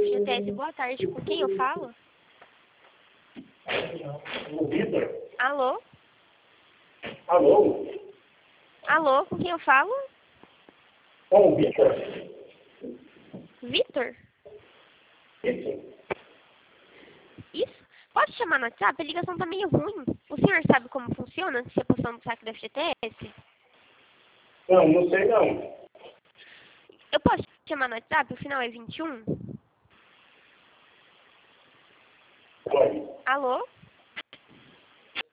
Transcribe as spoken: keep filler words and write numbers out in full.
F G T S, boa tarde. Com quem eu falo? O Vitor? Alô? Alô? Alô, com quem eu falo? Com o Vitor? Vitor? Isso. Isso? Pode chamar no WhatsApp? A ligação tá meio ruim. O senhor sabe como funciona se a posição do saque da F G T S? Não, não sei não. Eu posso chamar no WhatsApp? O final é vinte e um? Pode. Alô?